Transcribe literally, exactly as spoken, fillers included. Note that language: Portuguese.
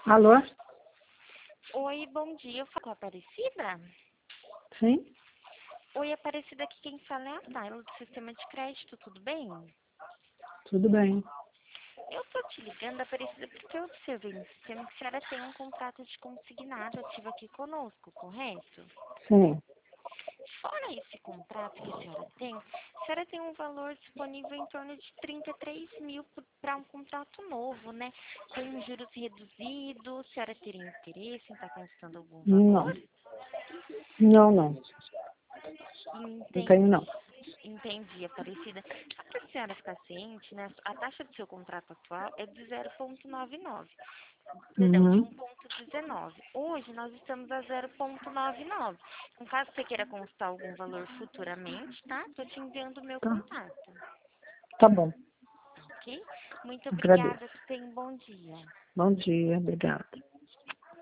Alô? Oi, bom dia. Eu falo com a Aparecida? Sim? Oi, Aparecida, aqui quem fala é a Tayla do Sistema de Crédito, tudo bem? Tudo bem. Eu tô te ligando, Aparecida, porque eu observei no sistema que a senhora tem um contrato de consignado ativo aqui conosco, correto? Sim. Fora esse contrato que a senhora tem, a senhora tem um valor disponível em torno de trinta e três mil para um contrato novo, né? Com juros reduzidos, a senhora teria interesse em estar consultando algum Não. valor? Não, não. Não tenho, não. Entendi. Entendi, Aparecida. Só para a senhora ficar ciente, né? A taxa do seu contrato atual é de zero vírgula noventa e nove. Perdão, de Uhum. um vírgula dezenove. Hoje nós estamos a zero vírgula noventa e nove. No caso você queira consultar algum valor futuramente, tá? Estou te enviando o meu Tá. contato, Tá bom. ok? Muito Agradeço. obrigada, tenha um bom dia. Bom dia. Obrigada.